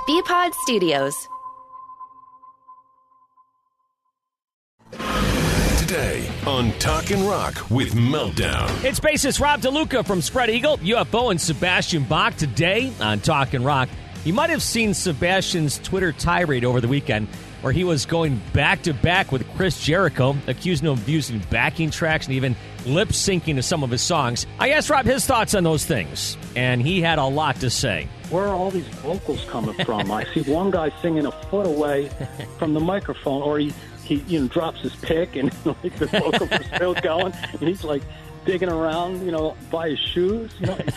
Bpod Studios. Today on Talkin' Rock with Meltdown. It's bassist Rob DeLuca from Spread Eagle, UFO, and Sebastian Bach today on Talkin' Rock. You might have seen Sebastian's Twitter tirade over the weekend where he was going back-to-back with Chris Jericho, accusing him of using backing tracks and even lip-syncing to some of his songs. I asked Rob his thoughts on those things, and he had a lot to say. Where are all these vocals coming from? I see one guy singing a foot away from the microphone, or he drops his pick and like the vocals are still going, and he's like digging around, by his shoes.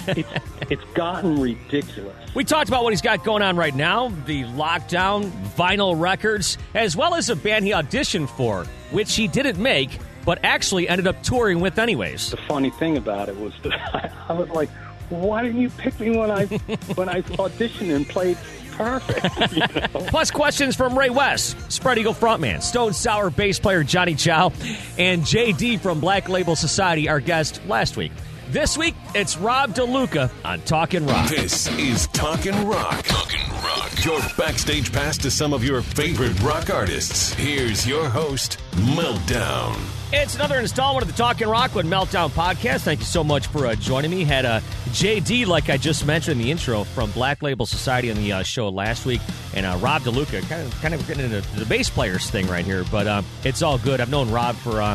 It's gotten ridiculous. We talked about what he's got going on right now, the Lockdown, vinyl records, as well as a band he auditioned for, which he didn't make, but actually ended up touring with anyways. The funny thing about it was that I was like, why didn't you pick me when I auditioned and played perfect? Plus questions from Ray West, Spread Eagle frontman, Stone Sour bass player Johnny Chow, and JD from Black Label Society, our guest last week. This week, it's Rob DeLuca on Talkin' Rock. This is Talkin' Rock. Talkin' Rock. Your backstage pass to some of your favorite rock artists. Here's your host, Meltdown. It's another installment of the Talkin' Rock with Meltdown podcast. Thank you so much for joining me. Had JD, like I just mentioned in the intro, from Black Label Society on the show last week, and Rob DeLuca, kind of getting into the bass players thing right here, but it's all good. I've known Rob for,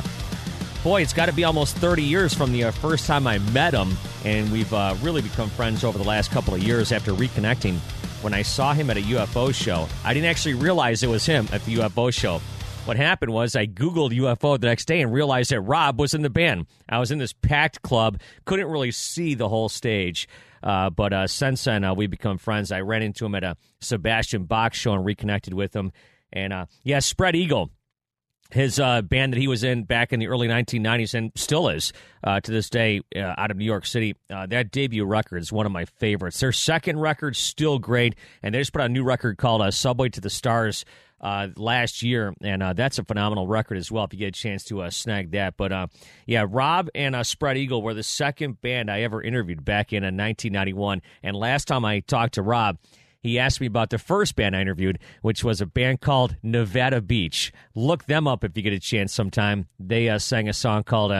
it's got to be almost 30 years from the first time I met him, and we've really become friends over the last couple of years after reconnecting. When I saw him at a UFO show, I didn't actually realize it was him at the UFO show. What happened was I Googled UFO the next day and realized that Rob was in the band. I was in this packed club, couldn't really see the whole stage. But since then, we've become friends. I ran into him at a Sebastian Bach show and reconnected with him. And, Spread Eagle, his band that he was in back in the early 1990s and still is to this day out of New York City. That debut record is one of my favorites. Their second record's still great, and they just put out a new record called Subway to the Stars last year, and that's a phenomenal record as well if you get a chance to snag that. But, Rob and Spread Eagle were the second band I ever interviewed back in 1991, and last time I talked to Rob, he asked me about the first band I interviewed, which was a band called Nevada Beach. Look them up if you get a chance sometime. They sang a song called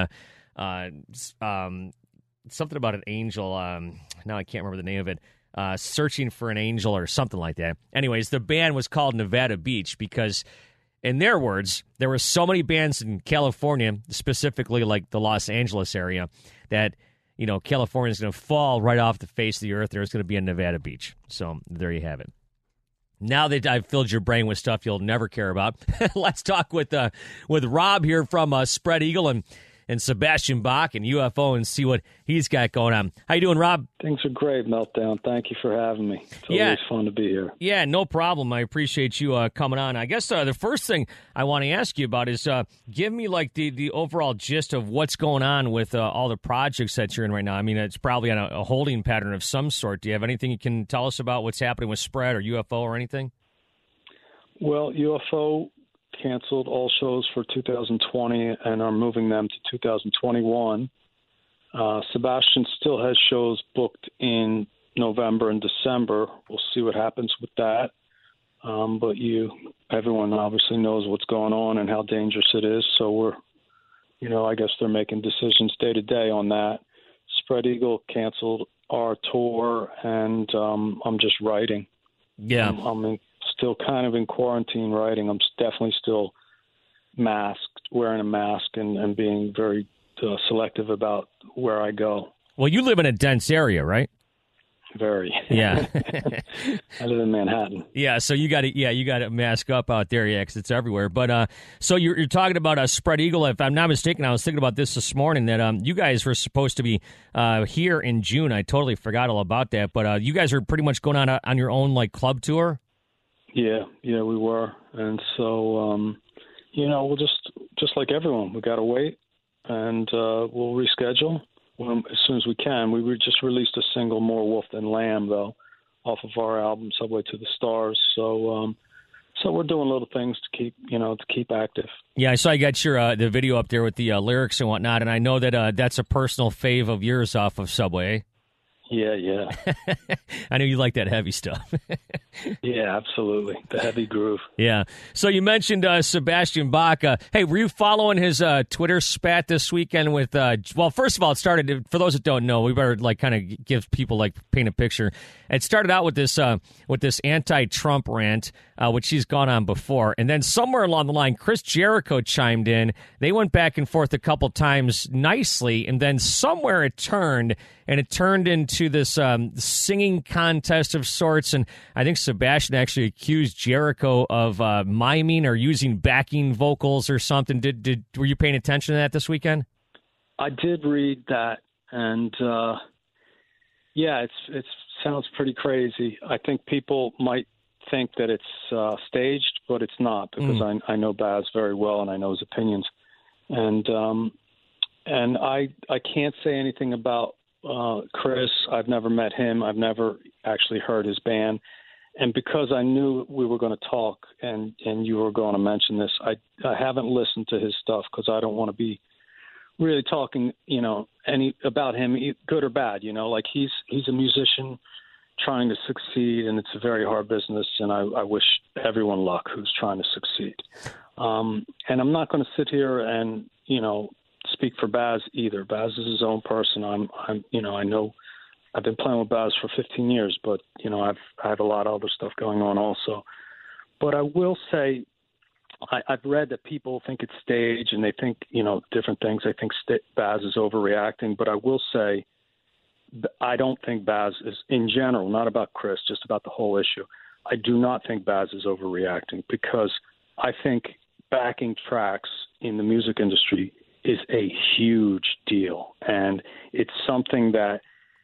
something about an angel. Now I can't remember the name of it. Searching for an Angel or something like that. Anyways, the band was called Nevada Beach because, in their words, there were so many bands in California, specifically like the Los Angeles area, that California is going to fall right off the face of the earth. There's going to be a Nevada Beach. So there you have it. Now that I've filled your brain with stuff you'll never care about, let's talk with Rob here from Spread Eagle and Sebastian Bach and UFO and see what he's got going on. How you doing, Rob? Things are great, Meltdown. Thank you for having me. It's always fun to be here. Yeah, no problem. I appreciate you coming on. I guess the first thing I want to ask you about is give me like the overall gist of what's going on with all the projects that you're in right now. I mean, it's probably on a holding pattern of some sort. Do you have anything you can tell us about what's happening with Spread or UFO or anything? Well, UFO canceled all shows for 2020 and are moving them to 2021. Sebastian still has shows booked in November and December. We'll see what happens with that. But everyone obviously knows what's going on and how dangerous it is. So I guess they're making decisions day to day on that. Spread Eagle canceled our tour, and I'm just writing. Yeah. I'm still kind of in quarantine writing. I'm definitely still masked, wearing a mask, and being very selective about where I go. Well, you live in a dense area, right? Very. Yeah. I live in Manhattan. Yeah, so you got to mask up out there, because it's everywhere. But so you're talking about Spread Eagle. If I'm not mistaken, I was thinking about this morning that you guys were supposed to be here in June. I totally forgot all about that. But you guys are pretty much going on your own like club tour. Yeah, we were, and so we'll just like everyone, we got to wait, and we'll reschedule as soon as we can. We just released a single, More Wolf Than Lamb, though, off of our album Subway to the Stars. So we're doing little things to keep active. Yeah, I saw you got your the video up there with the lyrics and whatnot, and I know that that's a personal fave of yours off of Subway. Yeah. I know you like that heavy stuff. Yeah, absolutely. The heavy groove. Yeah. So you mentioned Sebastian Bach. Hey, were you following his Twitter spat this weekend with? Well, first of all, it started. For those that don't know, we better kind of give people paint a picture. It started out with this anti-Trump rant, which he's gone on before, and then somewhere along the line, Chris Jericho chimed in. They went back and forth a couple times nicely, and then somewhere it turned. And it turned into this singing contest of sorts. And I think Sebastian actually accused Jericho of miming or using backing vocals or something. Were you paying attention to that this weekend? I did read that, and yeah, it sounds pretty crazy. I think people might think that it's staged, but it's not, because I know Baz very well and I know his opinions, and I can't say anything about Chris. I've never met him. I've never actually heard his band. And because I knew we were going to talk and you were going to mention this, I haven't listened to his stuff because I don't want to be really talking, any about him, good or bad. He's a musician trying to succeed, and it's a very hard business. And I wish everyone luck who's trying to succeed. And I'm not going to sit here and, speak for Baz either. Baz is his own person. I know I've been playing with Baz for 15 years, but I have a lot of other stuff going on also. But I will say, I've read that people think it's staged and they think different things. I think Baz is overreacting, but I will say I don't think Baz is, in general, not about Chris, just about the whole issue. I do not think Baz is overreacting, because I think backing tracks in the music industry is a huge deal, and it's something that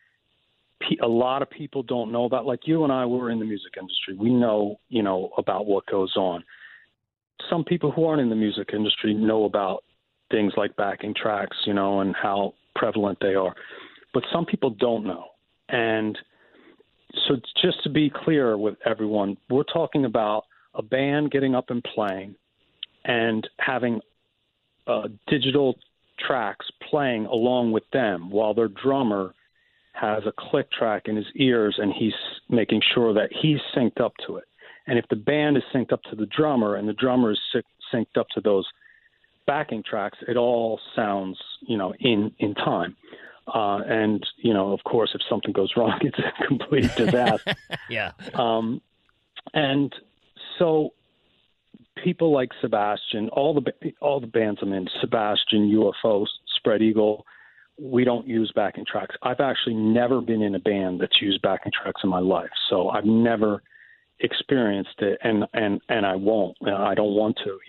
a lot of people don't know about. Like you and I were in the music industry. We know, about what goes on. Some people who aren't in the music industry know about things like backing tracks, and how prevalent they are. But some people don't know. And so just to be clear with everyone, we're talking about a band getting up and playing and having digital tracks playing along with them while their drummer has a click track in his ears and he's making sure that he's synced up to it. And if the band is synced up to the drummer and the drummer is synced up to those backing tracks, it all sounds, in time. And, of course, if something goes wrong, it's a complete disaster. Yeah. And so people like Sebastian, all the bands I'm in, Sebastian, UFO, Spread Eagle, we don't use backing tracks. I've actually never been in a band that's used backing tracks in my life, so I've never experienced it, and I won't. I don't want to,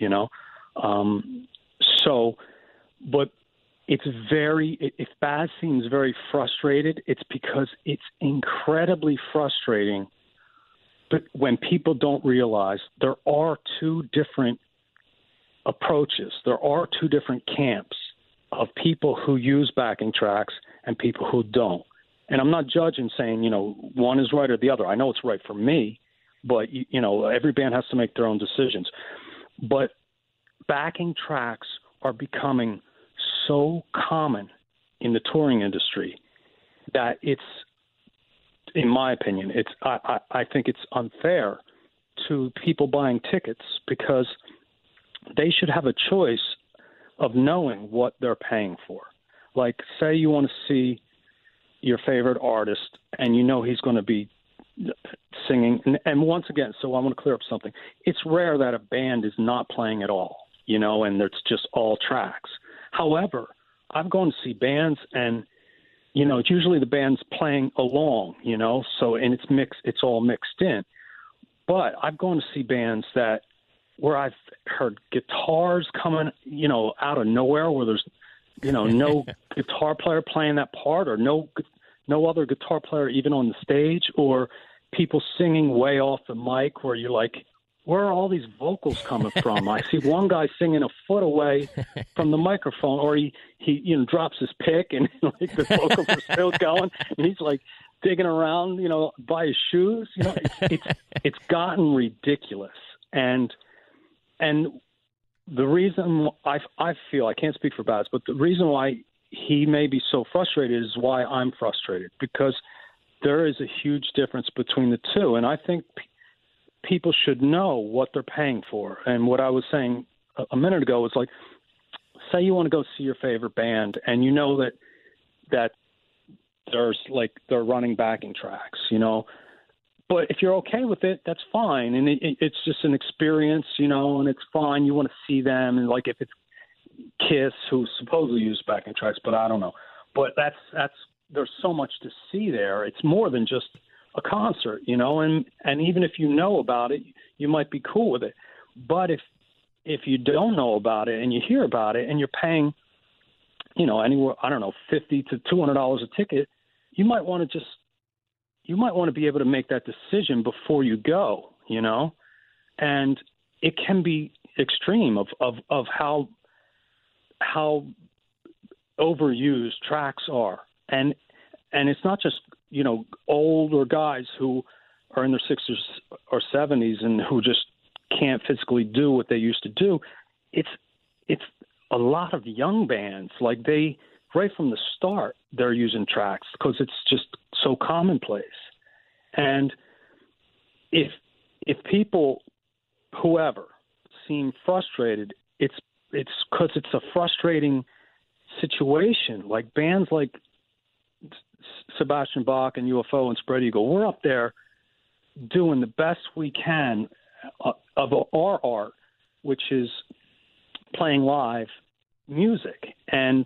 but it's if Baz seems very frustrated, it's because it's incredibly frustrating. But when people don't realize there are two different approaches, there are two different camps of people who use backing tracks and people who don't. And I'm not judging, saying, one is right or the other. I know it's right for me, but, every band has to make their own decisions. But backing tracks are becoming so common in the touring industry that it's, in my opinion, I think it's unfair to people buying tickets, because they should have a choice of knowing what they're paying for. Like, say you want to see your favorite artist and he's going to be singing. And once again, so I want to clear up something. It's rare that a band is not playing at all, and it's just all tracks. However, I've gone to see bands and it's usually the band's playing along, so, and it's all mixed in. But I've gone to see bands where I've heard guitars coming, out of nowhere, where there's, no guitar player playing that part, or no other guitar player even on the stage, or people singing way off the mic where you're like, where are all these vocals coming from? I see one guy singing a foot away from the microphone, or he drops his pick and like the vocals are still going, and he's like digging around, by his shoes. It's gotten ridiculous, and the reason I feel, I can't speak for Baz, but the reason why he may be so frustrated is why I'm frustrated, because there is a huge difference between the two, and I think people should know what they're paying for. And what I was saying a minute ago was like, say you want to go see your favorite band, and you know that there's like they're running backing tracks, you know. But if you're okay with it, that's fine, and it's just an experience, you know, and it's fine. You want to see them, and like if it's Kiss, who supposedly use backing tracks, but I don't know. But that's there's so much to see there. It's more than just a concert, you know, and even if you know about it, you might be cool with it. But if you don't know about it and you hear about it and you're paying, you know, anywhere, I don't know, $50 to $200 a ticket, you might want to be able to make that decision before you go, you know, and it can be extreme of how overused tracks are. And it's not just, you know, older guys who are in their 60s or 70s and who just can't physically do what they used to do. It's a lot of young bands. Like they, right from the start, they're using tracks because it's just so commonplace. And if people, whoever, seem frustrated, it's because it's a frustrating situation. Like bands like Sebastian Bach and UFO and Spread Eagle, we're up there doing the best we can of our art, which is playing live music. And,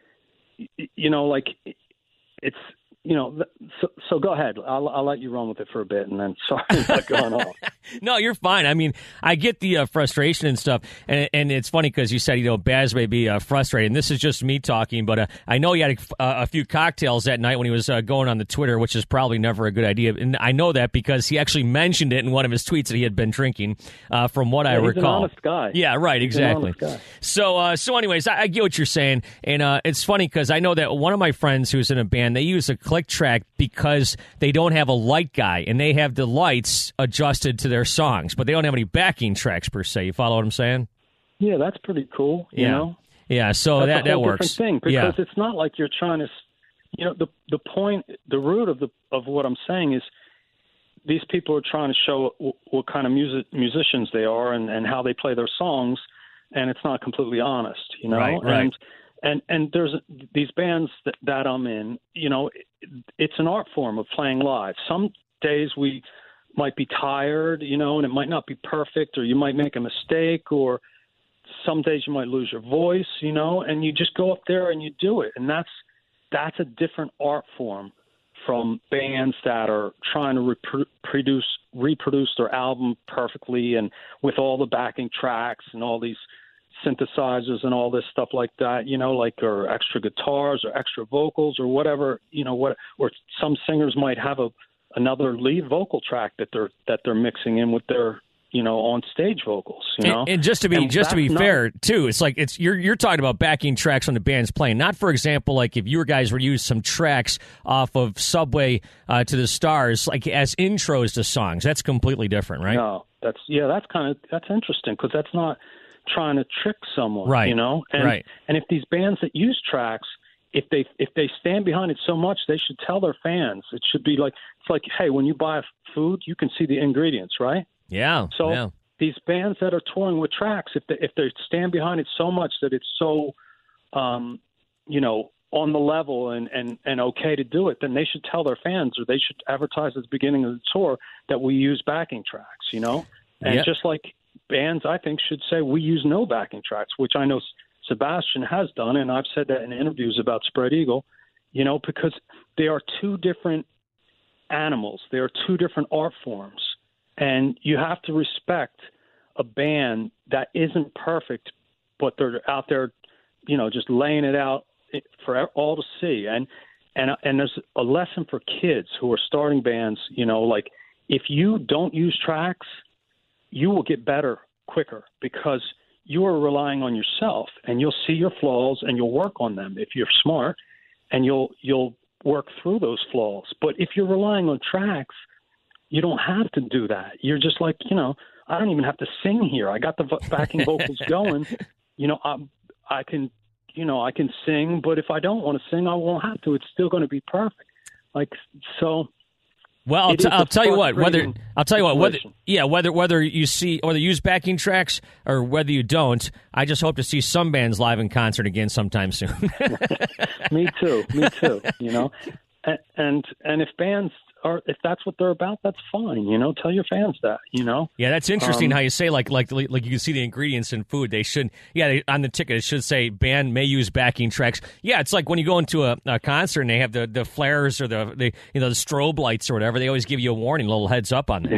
you know, like it's, you know, so go ahead. I'll let you run with it for a bit, and then sorry about going off. No, you're fine. I mean, I get the frustration and stuff, and it's funny because you said, you know, Baz may be frustrated, and this is just me talking, but I know he had a few cocktails that night when he was going on the Twitter, which is probably never a good idea, and I know that because he actually mentioned it in one of his tweets that he had been drinking, from what I recall. He's an honest guy. Yeah, right, exactly. So anyways, I get what you're saying, and it's funny because I know that one of my friends who's in a band, they use a click track because they don't have a light guy, and they have the lights adjusted to their songs, but they don't have any backing tracks per se. You follow what I'm saying? Yeah, that's pretty cool. You know? Yeah. So that's that a whole works. Different thing, because it's not like you're trying to, you know, the point, the root of what I'm saying is these people are trying to show what kind of musicians they are and how they play their songs, and it's not completely honest, you know. Right. And there's these bands that I'm in, you know, it's an art form of playing live. Some days we might be tired, you know, and it might not be perfect, or you might make a mistake, or some days you might lose your voice, you know, and you just go up there and you do it. And that's a different art form from bands that are trying to reproduce their album perfectly and with all the backing tracks and all these synthesizers and all this stuff like that, you know, like, or extra guitars or extra vocals or whatever, you know, or some singers might have another lead vocal track that they're mixing in with their, you know, on stage vocals, you know. And just to be fair too, it's like you're talking about backing tracks when the band's playing, not, for example, like if you guys were to use some tracks off of Subway to the Stars, like as intros to songs. That's completely different, right? No, that's interesting, because that's not trying to trick someone, right? You know, and if these bands that use tracks, if they stand behind it so much, they should tell their fans. It should be like, it's like, hey, when you buy food, you can see the ingredients, right? Yeah. So these bands that are touring with tracks, if they stand behind it so much that it's so, you know, on the level and okay to do it, then they should tell their fans, or they should advertise at the beginning of the tour that we use backing tracks, you know, and just like bands, I think, should say we use no backing tracks, which I know Sebastian has done, and I've said that in interviews about Spread Eagle, you know, because they are two different animals. They are two different art forms, and you have to respect a band that isn't perfect, but they're out there, you know, just laying it out for all to see. And there's a lesson for kids who are starting bands, you know, like if you don't use tracks, you will get better quicker because you are relying on yourself, and you'll see your flaws and you'll work on them if you're smart, and you'll work through those flaws. But if you're relying on tracks, you don't have to do that. You're just like, you know, I don't even have to sing here. I got the backing vocals going. You know, I can sing, but if I don't want to sing, I won't have to. It's still going to be perfect. Like, so Well, I'll tell you what. Whether you use backing tracks or whether you don't, I just hope to see some bands live in concert again sometime soon. Me too. You know, and if bands if that's what they're about, that's fine. You know, tell your fans that. You know. Yeah, that's interesting how you say like you can see the ingredients in food. They should on the ticket it should say band may use backing tracks. Yeah, it's like when you go into a concert and they have the flares or the strobe lights or whatever. They always give you a warning, a little heads up on that.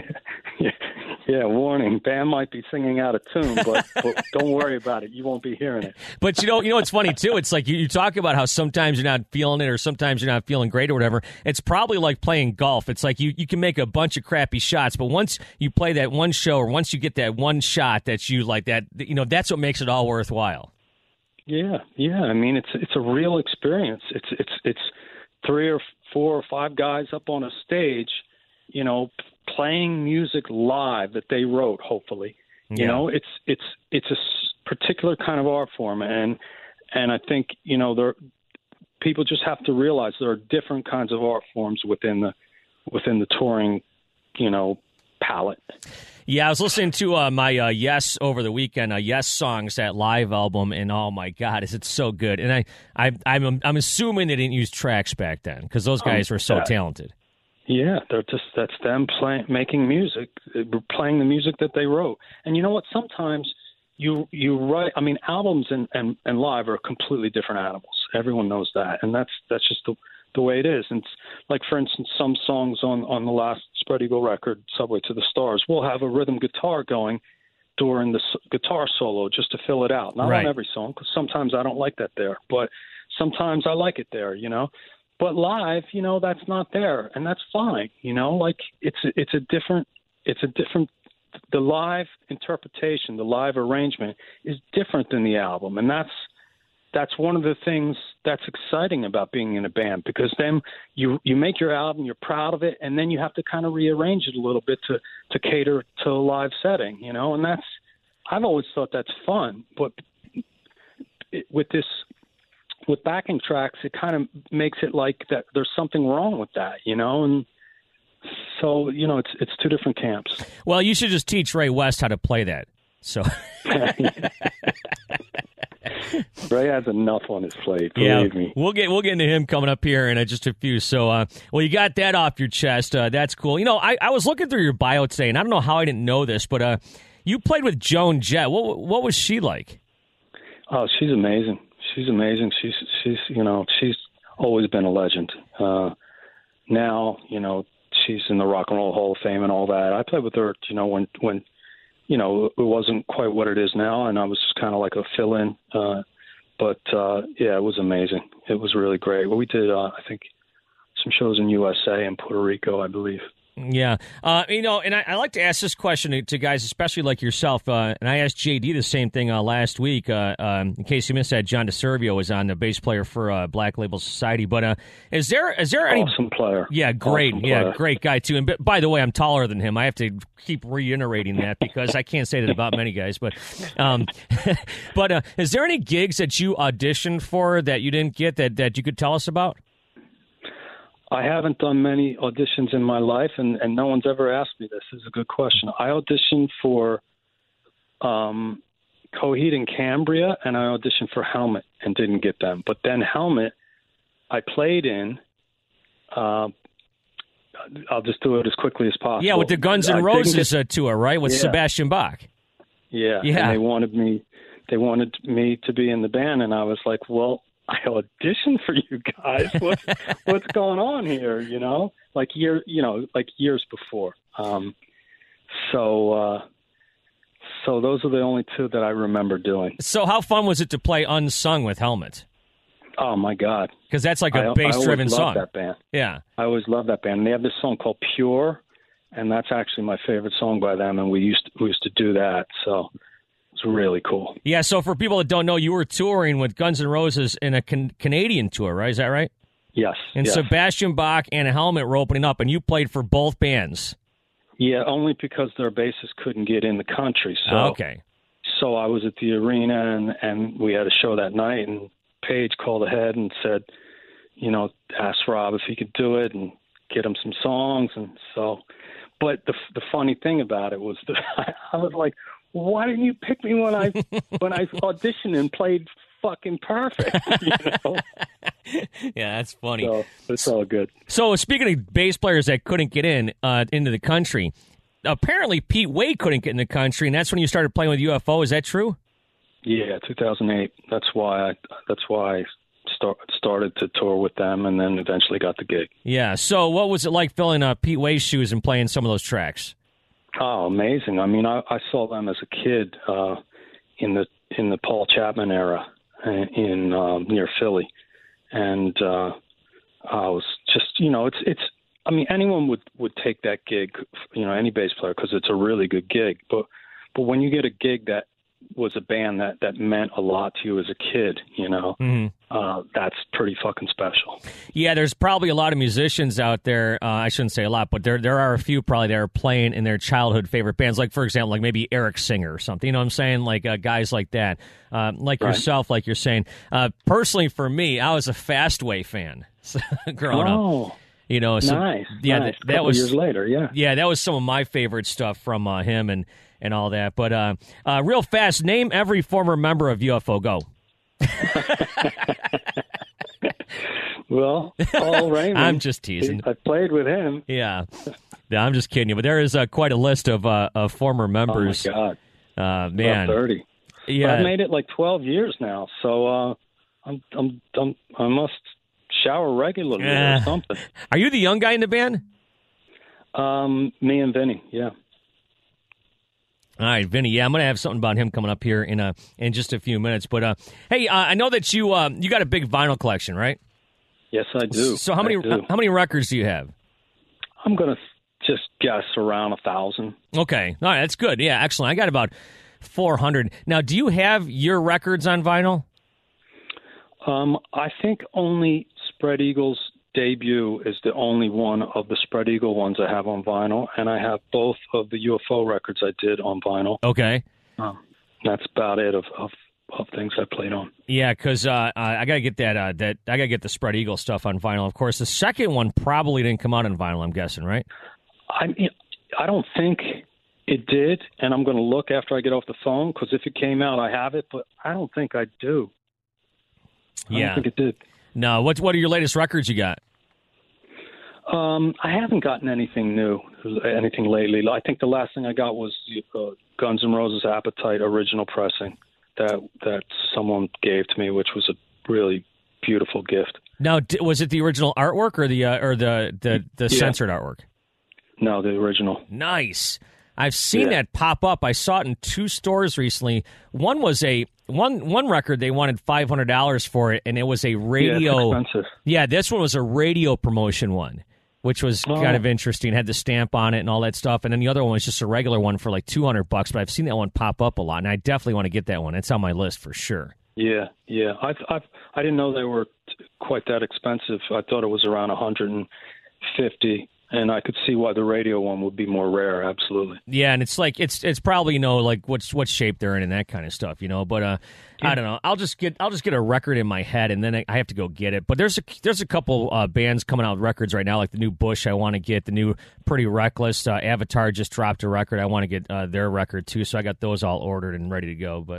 Yeah, warning. Band might be singing out of tune, but don't worry about it. You won't be hearing it. But you know what's funny too? It's like you talk about how sometimes you're not feeling it or sometimes you're not feeling great or whatever. It's probably like playing golf. It's like you can make a bunch of crappy shots, but once you play that one show or once you get that one shot that you like that, that's what makes it all worthwhile. Yeah. I mean, it's a real experience. It's 3 or 4 or 5 guys up on a stage, you know, playing music live that they wrote. Hopefully, you know, it's a particular kind of art form, and I think people just have to realize there are different kinds of art forms within the touring, palette. Yeah, I was listening to my Yes over the weekend, Yes Songs, that live album, and oh my God, is it so good? And I'm assuming they didn't use tracks back then because those guys were so talented. Yeah, that's them making music, playing the music that they wrote. And you know what? Sometimes you write. I mean, albums and live are completely different animals. Everyone knows that, and that's just the way it is. And it's like, for instance, some songs on the last Spread Eagle record, Subway to the Stars, will have a rhythm guitar going during the guitar solo just to fill it out. Not on every song, because sometimes I don't like that there, but sometimes I like it there. But live, that's not there, and that's fine. Like it's a different. The live interpretation, the live arrangement is different than the album, and that's one of the things that's exciting about being in a band, because then you make your album, you're proud of it, and then you have to kind of rearrange it a little bit to cater to a live setting, and I've always thought that's fun, but with backing tracks, it kind of makes it like that there's something wrong with that, and so, it's 2 different camps. Well, you should just teach Ray West how to play that. So Ray has enough on his plate, believe me. We'll get into him coming up here in just a few. So, well, you got that off your chest. That's cool. I was looking through your bio today, and I don't know how I didn't know this, but you played with Joan Jett. What was she like? Oh, she's amazing. She's amazing. She's always been a legend. Now, she's in the Rock and Roll Hall of Fame and all that. I played with her, when it wasn't quite what it is now, and I was just kind of like a fill-in. But it was amazing. It was really great. Well, we did, I think, some shows in USA and Puerto Rico, I believe. Yeah. And I like to ask this question to guys, especially like yourself. And I asked JD the same thing last week. In case you missed that, John DeServio was on, the bass player for Black Label Society. But is there any awesome player? Yeah, great. Awesome player. Yeah, great guy too. And by the way, I'm taller than him. I have to keep reiterating that because I can't say that about many guys. But is there any gigs that you auditioned for that you didn't get that you could tell us about? I haven't done many auditions in my life, and no one's ever asked me this. This is a good question. I auditioned for Coheed and Cambria, and I auditioned for Helmet and didn't get them. But then Helmet, I played in. I'll just do it as quickly as possible. Yeah, with the Guns N' Roses tour, right? With Sebastian Bach. Yeah. And they wanted me to be in the band, and I was like, well, I auditioned for you guys. What's going on here? Like years before. So those are the only 2 that I remember doing. So how fun was it to play Unsung with Helmet? Oh my God! Because that's like a bass-driven song. I always loved that band. Yeah, I always loved that band. And they have this song called Pure, and that's actually my favorite song by them. And we used to do that. So. It's really cool. Yeah, so for people that don't know, you were touring with Guns N' Roses in a Canadian tour, right? Is that right? Yes. And Sebastian Bach and Helmet were opening up, and you played for both bands. Yeah, only because their bassist couldn't get in the country. So, okay. So I was at the arena, and we had a show that night, and Paige called ahead and said, asked Rob if he could do it, and get him some songs, and so. But the funny thing about it was that I was like, why didn't you pick me when I auditioned and played fucking perfect? You know? Yeah, that's funny. So it's all good. So speaking of bass players that couldn't get into the country, apparently Pete Way couldn't get in the country, and that's when you started playing with UFO. Is that true? Yeah, 2008. That's why I started to tour with them, and then eventually got the gig. Yeah. So what was it like filling Pete Way's shoes and playing some of those tracks? Oh, amazing! I mean, I saw them as a kid in the Paul Chapman era in near Philly, and I was just, you know, it's. I mean, anyone would take that gig, you know, any bass player, because it's a really good gig. But when you get a gig that was a band that meant a lot to you as a kid, you know, that's pretty fucking special. Yeah, there's probably a lot of musicians out there. I shouldn't say a lot, but there are a few probably that are playing in their childhood favorite bands. Like, for example, like maybe Eric Singer or something. You know what I'm saying? Like guys like that, like right. Yourself, like you're saying. Personally, for me, I was a Fastway fan growing up. You know, so, nice. Yeah, nice. That was years later. Yeah, that was some of my favorite stuff from him and all that. But real fast, name every former member of UFO. Go. Well, Paul Raymond. I'm just teasing. I played with him. Yeah, I'm just kidding you. But there is quite a list of former members. Oh my God, man, about 30. Yeah, but I've made it like 12 years now, so I must shower regularly or something. Are you the young guy in the band? Me and Vinny, yeah. All right, Vinny. Yeah, I'm going to have something about him coming up here in just a few minutes. But hey, I know that you got a big vinyl collection, right? Yes, I do. So how many records do you have? I'm going to just guess around 1,000. Okay, all right, that's good. Yeah, excellent. I got about 400. Now, do you have your records on vinyl? I think only Spread Eagle's debut is the only one of the Spread Eagle ones I have on vinyl, and I have both of the UFO records I did on vinyl. Okay. That's about it of things I played on. Yeah, because I gotta get that I gotta get the Spread Eagle stuff on vinyl. Of course, the second one probably didn't come out on vinyl. I'm guessing, right? I don't think it did, and I'm going to look after I get off the phone, because if it came out, I have it, but I don't think I do. I don't think it did. No, what are your latest records you got? I haven't gotten anything new, anything lately. I think the last thing I got was Guns N' Roses' Appetite original pressing that someone gave to me, which was a really beautiful gift. Now, was it the original artwork or the censored artwork? No, the original. Nice. I've seen that pop up. I saw it in 2 stores recently. One was one record, they wanted $500 for it, and it was a radio. Yeah, it's expensive. Yeah, this one was a radio promotion one, which was kind of interesting. It had the stamp on it and all that stuff. And then the other one was just a regular one for like $200. But I've seen that one pop up a lot, and I definitely want to get that one. It's on my list for sure. Yeah. I didn't know they were quite that expensive. I thought it was around $150. And I could see why the radio one would be more rare. Absolutely. Yeah, and it's like it's probably like what shape they're in and that kind of stuff, But I don't know. I'll just get a record in my head, and then I have to go get it. But there's a couple bands coming out with records right now, like the new Bush. I want to get the new Pretty Reckless. Avatar just dropped a record. I want to get their record too. So I got those all ordered and ready to go. But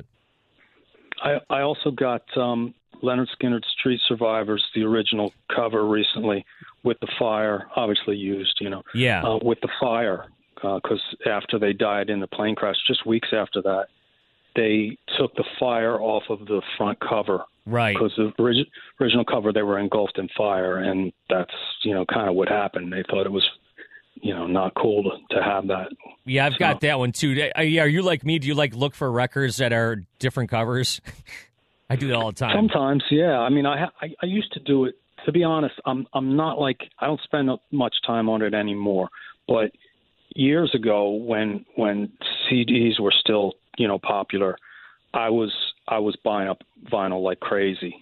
I also got Leonard Skinner's Street Survivors, the original cover recently. With the fire, obviously used, Yeah. With the fire, because after they died in the plane crash, just weeks after that, they took the fire off of the front cover. Right. Because the original cover, they were engulfed in fire, and that's, kind of what happened. They thought it was, not cool to have that. Yeah, I've got that one, too. Yeah, are you like me? Do you, look for records that are different covers? I do that all the time. Sometimes, yeah. I mean, I used to do it. To be honest, I'm not I don't spend much time on it anymore. But years ago, when CDs were still popular, I was buying up vinyl like crazy.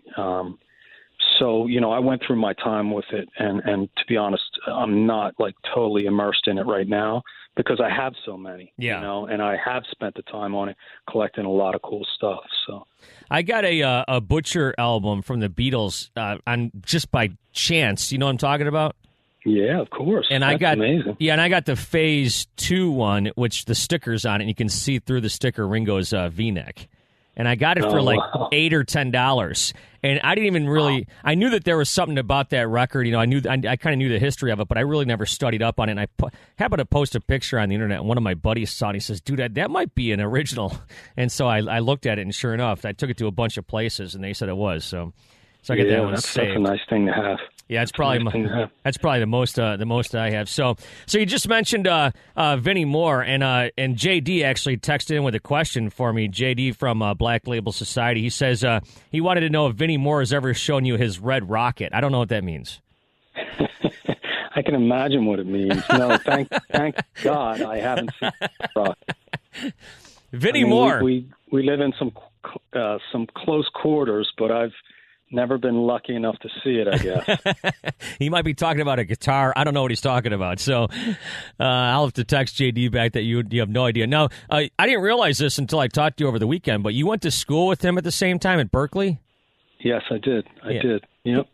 So I went through my time with it, and to be honest, I'm not totally immersed in it right now because I have so many. Yeah. And I have spent the time on it, collecting a lot of cool stuff. So. I got a Butcher album from the Beatles on just by chance. You know what I'm talking about? Yeah, of course. And That's amazing. Yeah, and I got the Phase 2 one, which the sticker's on it, and you can see through the sticker Ringo's V-neck. And I got it for wow. $8 or $10. And I didn't even really, I knew that there was something about that record. I kind of knew the history of it, but I really never studied up on it. And I happened to post a picture on the internet, and one of my buddies saw it. And he says, dude, that might be an original. And so I looked at it, and sure enough, I took it to a bunch of places, and they said it was. So I got that one saved. That's a nice thing to have. Yeah, that's probably the most I have. So you just mentioned Vinnie Moore, and JD actually texted in with a question for me. JD from Black Label Society. He says he wanted to know if Vinnie Moore has ever shown you his red rocket. I don't know what that means. I can imagine what it means. No, thank God I haven't seen rocket. Vinnie Moore. We live in some close quarters, but I've never been lucky enough to see it, I guess. He might be talking about a guitar. I don't know what he's talking about. So I'll have to text JD back that you have no idea. Now, I didn't realize this until I talked to you over the weekend, but you went to school with him at the same time at Berkeley? Yes, I did. I did. Yep.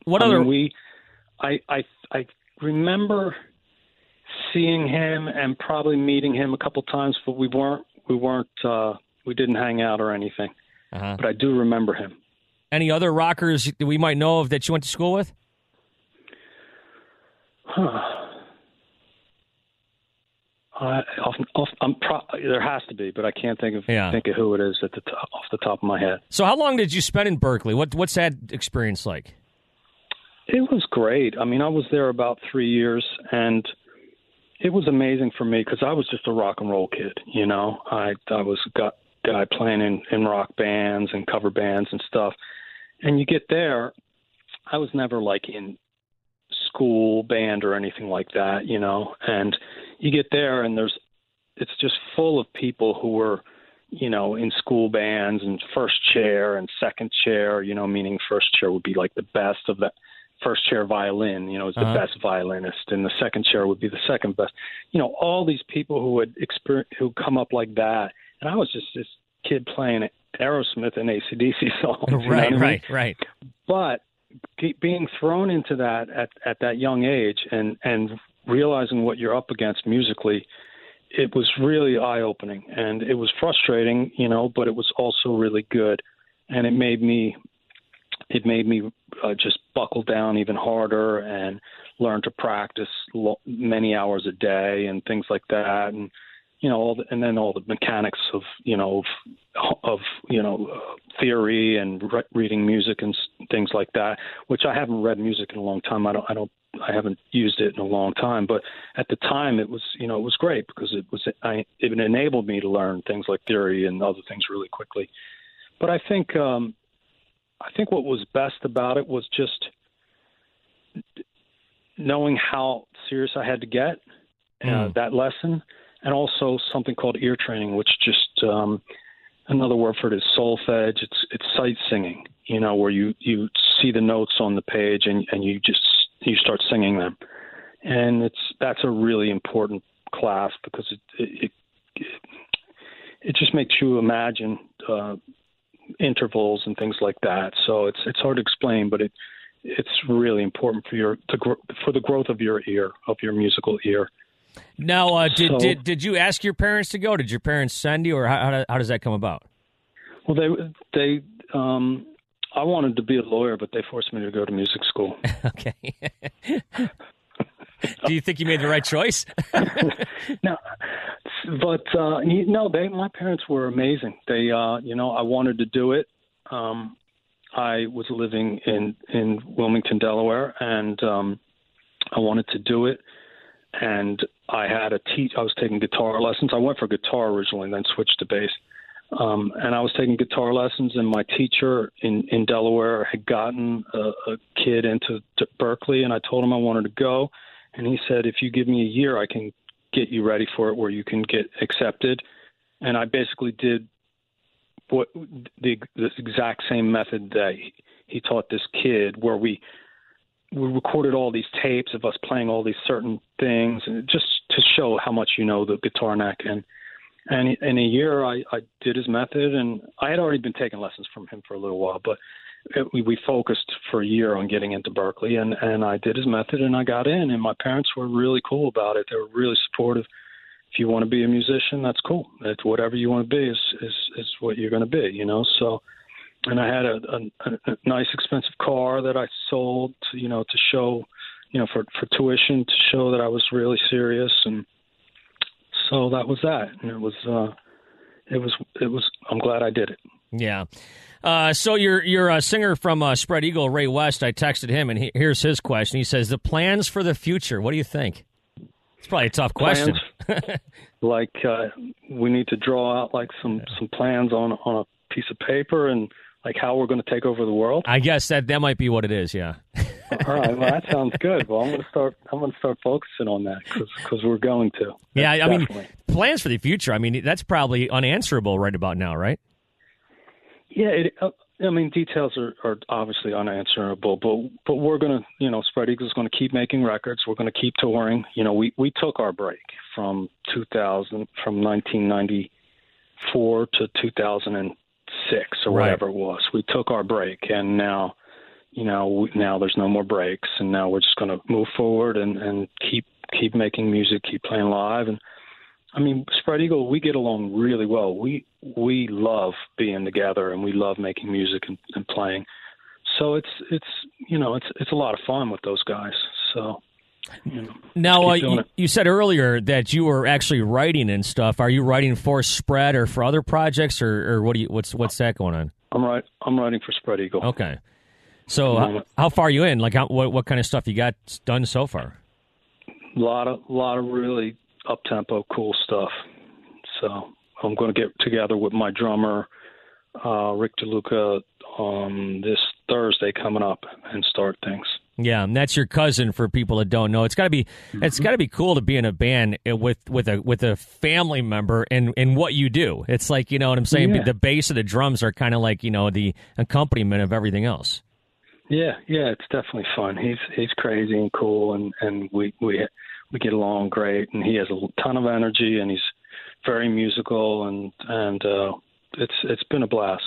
I remember seeing him and probably meeting him a couple times, but we didn't hang out or anything. Uh-huh. But I do remember him. Any other rockers that we might know of that you went to school with? There has to be, but I can't think of who it is off the top of my head. So how long did you spend in Berkeley? What's that experience like? It was great. I mean, I was there about 3 years, and it was amazing for me because I was just a rock and roll kid. I was a guy playing in rock bands and cover bands and stuff. And you get there, I was never like in school band or anything like that, and you get there and it's just full of people who were, in school bands and first chair and second chair, meaning first chair would be like the best of the first chair violin, is the best violinist, and the second chair would be the second best. All these people who come up like that. And I was just this kid playing Aerosmith and AC/DC songs. Right. But being thrown into that at that young age and realizing what you're up against musically, it was really eye-opening. And it was frustrating, but it was also really good. And it made me just buckle down even harder and learn to practice many hours a day and things like that. And all the mechanics of theory and reading music and things like that, which I haven't read music in a long time. I haven't used it in a long time, but at the time it was great because it enabled me to learn things like theory and other things really quickly. But I think what was best about it was just knowing how serious I had to get that lesson. And also something called ear training, which just another word for it is solfege. It's sight singing, where you see the notes on the page and you start singing them. And that's a really important class because it just makes you imagine intervals and things like that. So it's hard to explain, but it's really important for the growth of your ear, of your musical ear. Now, did you ask your parents to go? Did your parents send you, or how does that come about? Well, they I wanted to be a lawyer, but they forced me to go to music school. Okay. Do you think you made the right choice? No, but my parents were amazing. They, I wanted to do it. I was living in Wilmington, Delaware, and I wanted to do it. And I had I was taking guitar lessons. I went for guitar originally and then switched to bass. And I was taking guitar lessons, and my teacher in Delaware had gotten a kid into Berkeley, and I told him I wanted to go. And he said, if you give me a year, I can get you ready for it where you can get accepted. And I basically did the exact same method that he taught this kid, where we recorded all these tapes of us playing all these certain things, and just to show how much the guitar neck. And in a year, I did his method, and I had already been taking lessons from him for a little while. But we focused for a year on getting into Berklee, and I did his method, and I got in, and my parents were really cool about it. They were really supportive. If you want to be a musician, that's cool. It's whatever you want to be is what you're going to be, you know. So, and I had a nice expensive car that I sold, to show, for tuition, to show that I was really serious, and so that was that. And it was. I'm glad I did it. Yeah. So you're a singer from Spread Eagle, Ray West. I texted him, and here's his question. He says, "The plans for the future. What do you think?" It's probably a tough question. Like we need to draw out like some plans on a piece of paper, and like how we're going to take over the world. I guess that might be what it is. Yeah. All right. Well, that sounds good. Well, I'm going to start focusing on that because we're going to. Yeah. Definitely. I mean, plans for the future. I mean, that's probably unanswerable right about now, right? Yeah. Details are obviously unanswerable, but we're going to, Spread Eagle is going to keep making records. We're going to keep touring. We took our break from 1994 to 2006 or whatever it was. We took our break, and now, now there's no more breaks, and now we're just going to move forward and keep making music, keep playing live. And I mean, Spread Eagle, we get along really well. We love being together, and we love making music and playing. So it's a lot of fun with those guys. So now you said earlier that you were actually writing and stuff. Are you writing for Spread or for other projects, or what's that going on? I'm writing for Spread Eagle. Okay. So how far are you in? Like what kind of stuff you got done so far? A lot of really up-tempo, cool stuff. So I'm going to get together with my drummer, Rick DeLuca, this Thursday coming up and start things. Yeah, and that's your cousin. For people that don't know, it's got to be cool to be in a band with a family member and what you do. It's like, you know what I'm saying. Yeah. The bass of the drums are kind of like the accompaniment of everything else. Yeah, it's definitely fun. He's crazy and cool, and we get along great, and he has a ton of energy, and he's very musical, and it's been a blast.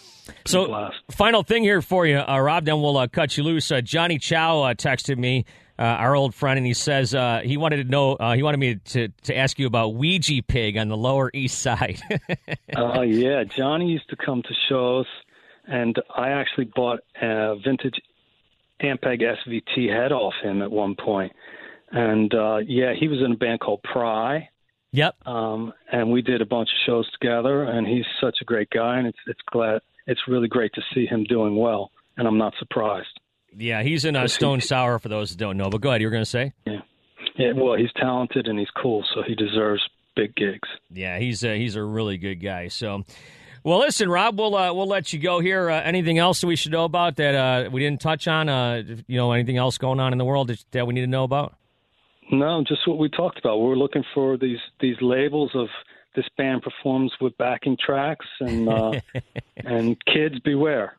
Final thing here for you, Rob, then we'll cut you loose. Johnny Chow texted me, our old friend, and he says he wanted me to ask you about Ouija Pig on the Lower East Side. Oh, yeah. Johnny used to come to shows, and I actually bought a vintage Ampeg SVT head off him at one point. And, he was in a band called Pry. Yep. And we did a bunch of shows together, and he's such a great guy, and it's really great to see him doing well, and I'm not surprised. Yeah, he's in Stone Sour, for those who don't know. But go ahead, you were going to say? Yeah, well, he's talented and he's cool, so he deserves big gigs. Yeah, he's a really good guy. So, well, listen, Rob, we'll let you go here. Anything else that we should know about that we didn't touch on? Anything else going on in the world that we need to know about? No, just what we talked about. We're looking for these labels of this band performs with backing tracks, and and kids beware.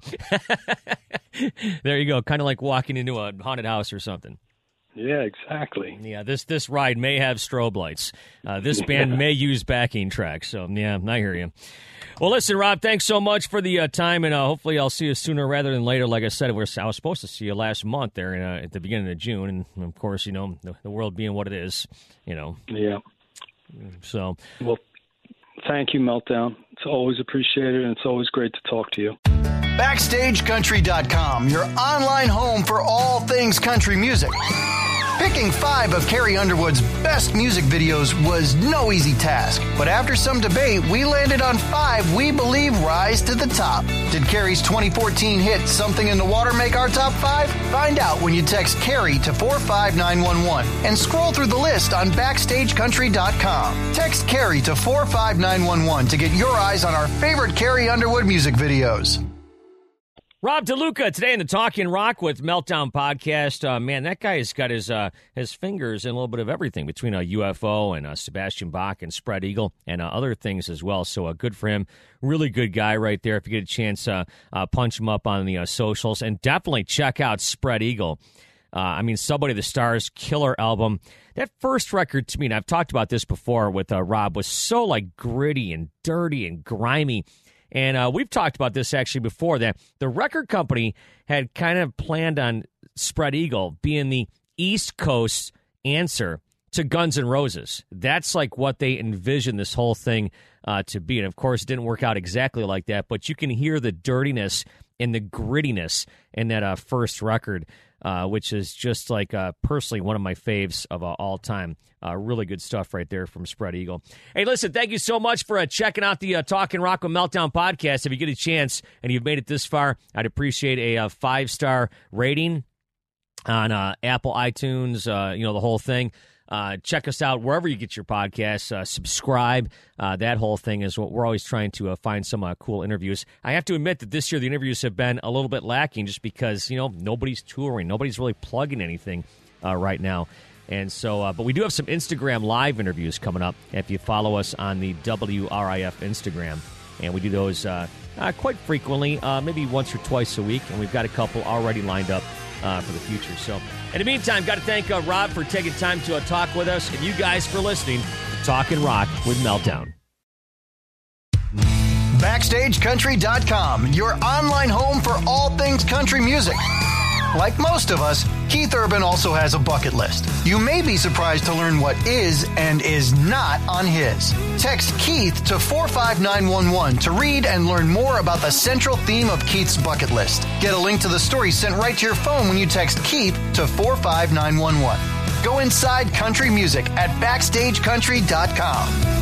There you go. Kind of like walking into a haunted house or something. Yeah, exactly. Yeah, this ride may have strobe lights. This band may use backing tracks. So, yeah, I hear you. Well, listen, Rob, thanks so much for the time, and hopefully I'll see you sooner rather than later. Like I said, I was supposed to see you last month there at the beginning of June, and, of course, the world being what it is, Yeah. So. Well, thank you, Meltdown. It's always appreciated, and it's always great to talk to you. BackstageCountry.com, your online home for all things country music. Picking 5 of Carrie Underwood's best music videos was no easy task, but after some debate, we landed on 5 we believe rise to the top. Did Carrie's 2014 hit Something in the Water make our top 5? Find out when you text Carrie to 45911 and scroll through the list on BackstageCountry.com. Text Carrie to 45911 to get your eyes on our favorite Carrie Underwood music videos. Rob DeLuca today in the Talking Rock with Meltdown podcast. Man, that guy has got his fingers in a little bit of everything between a UFO and Sebastian Bach and Spread Eagle and other things as well. So good for him. Really good guy right there. If you get a chance, punch him up on the socials, and definitely check out Spread Eagle. Somebody of the Stars, killer album. That first record to me, and I've talked about this before with Rob, was so like gritty and dirty and grimy. And we've talked about this actually before, that the record company had kind of planned on Spread Eagle being the East Coast answer to Guns N' Roses. That's like what they envisioned this whole thing to be. And of course, it didn't work out exactly like that, but you can hear the dirtiness and the grittiness in that first record, which is just like personally one of my faves of all time. Really good stuff right there from Spread Eagle. Hey, listen, thank you so much for checking out the Talkin' Rock with Meltdown podcast. If you get a chance and you've made it this far, I'd appreciate a 5-star rating on Apple, iTunes, the whole thing. Check us out wherever you get your podcasts. Subscribe. That whole thing is what we're always trying to find some cool interviews. I have to admit that this year the interviews have been a little bit lacking just because, nobody's touring. Nobody's really plugging anything right now. And so, but we do have some Instagram live interviews coming up if you follow us on the WRIF Instagram. And we do those quite frequently, maybe once or twice a week. And we've got a couple already lined up for the future. So, in the meantime, got to thank Rob for taking time to talk with us, and you guys for listening to Talkin' Rock with Meltdown. BackstageCountry.com, your online home for all things country music. Like most of us, Keith Urban also has a bucket list. You may be surprised to learn what is and is not on his. Text Keith to 45911 to read and learn more about the central theme of Keith's bucket list. Get a link to the story sent right to your phone when you text Keith to 45911. Go inside country music at BackstageCountry.com.